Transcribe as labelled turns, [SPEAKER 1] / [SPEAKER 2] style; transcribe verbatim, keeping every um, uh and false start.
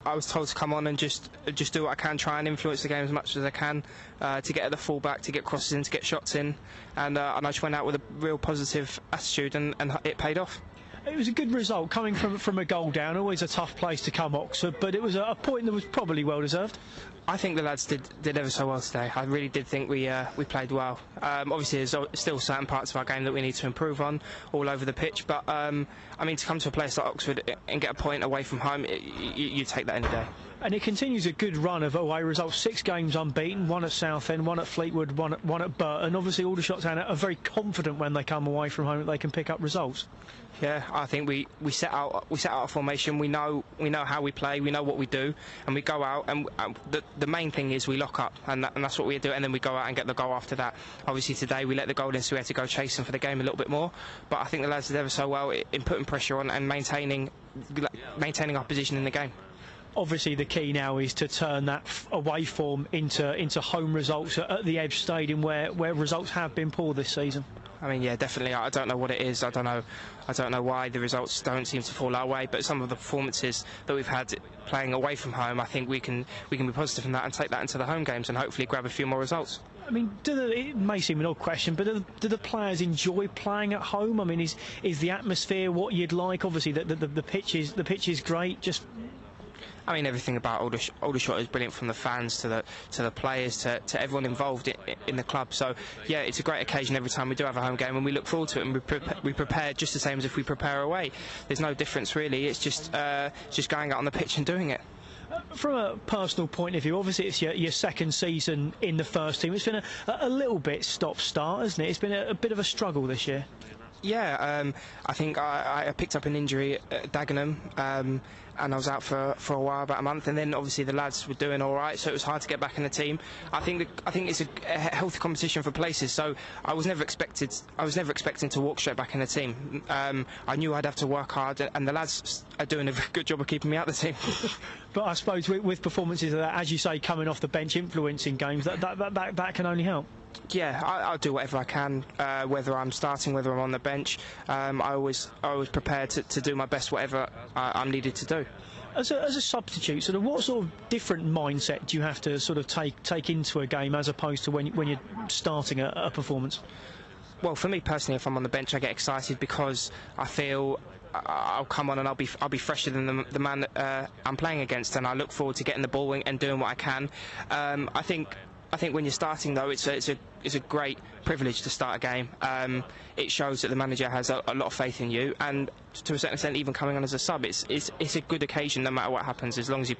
[SPEAKER 1] I was told to come on and just just do what I can, try and influence the game as much as I can, uh, to get at the full-back, to get crosses in, to get shots in, and, uh, and I just went out with a real positive attitude, and, and it paid off.
[SPEAKER 2] It was a good result coming from from a goal down. Always a tough place to come, Oxford, but it was a, a point that was probably well deserved.
[SPEAKER 1] I think the lads did did ever so well today. I really did think we uh, we played well. Um, obviously, there's still certain parts of our game that we need to improve on all over the pitch. But um, I mean, to come to a place like Oxford and get a point away from home, it, you, you take that any day.
[SPEAKER 2] And it continues a good run of away results. Six games unbeaten, one at Southend, one at Fleetwood, one at, one at Burton. Obviously, all the shots down are very confident when they come away from home that they can pick up results.
[SPEAKER 1] Yeah, I think we, we set out we set out a formation. We know we know how we play. We know what we do, and we go out. And um, the the main thing is we lock up, and, that, and that's what we do. And then we go out and get the goal after that. Obviously today we let the goal in, so we had to go chasing for the game a little bit more. But I think the lads did ever so well in putting pressure on and maintaining maintaining our position in the game.
[SPEAKER 2] Obviously the key now is to turn that f away form into into home results at the Edge Stadium, where where results have been poor this season.
[SPEAKER 1] I mean, yeah, definitely. I don't know what it is. I don't know. I don't know why the results don't seem to fall our way. But some of the performances that we've had playing away from home, I think we can we can be positive in that and take that into the home games and hopefully grab a few more results.
[SPEAKER 2] I mean, do the, it may seem an odd question, but do the, do the players enjoy playing at home? I mean, is is the atmosphere what you'd like? Obviously, the the, the pitch is the pitch is great. Just.
[SPEAKER 1] I mean, everything about Aldershot, Aldershot is brilliant, from the fans to the to the players to, to everyone involved in, in the club. So yeah, it's a great occasion every time we do have a home game, and we look forward to it, and we, pre we prepare just the same as if we prepare away. There's no difference really. It's just uh, just going out on the pitch and doing it.
[SPEAKER 2] From a personal point of view, obviously it's your, your second season in the first team. It's been a, a little bit stop-start, hasn't it? It's been a, a bit of a struggle this year.
[SPEAKER 1] Yeah, um, I think I, I picked up an injury at Dagenham, um, and I was out for for a while, about a month, and then obviously the lads were doing all right, so it was hard to get back in the team. I think that, I think it's a, a healthy competition for places, so I was never expected I was never expecting to walk straight back in the team. Um, I knew I'd have to work hard, and the lads are doing a very good job of keeping me out of the team.
[SPEAKER 2] But I suppose with, with performances that, as you say, coming off the bench, influencing games, that that that, that, that can only help.
[SPEAKER 1] Yeah, I, I'll do whatever I can, uh, whether I'm starting, whether I'm on the bench. Um, I always, I always prepared to, to do my best, whatever I, I'm needed to do.
[SPEAKER 2] As a, as a substitute, sort of, what sort of different mindset do you have to sort of take take into a game as opposed to when when you're starting a, a performance?
[SPEAKER 1] Well, for me personally, if I'm on the bench, I get excited because I feel I'll come on and I'll be I'll be fresher than the, the man that uh, I'm playing against, and I look forward to getting the ball and doing what I can. Um, I think. I think when you're starting, though, it's a, it's a, it's a great privilege to start a game. Um, it shows that the manager has a, a lot of faith in you, and to a certain extent, even coming on as a sub, it's, it's, it's a good occasion no matter what happens, as long as you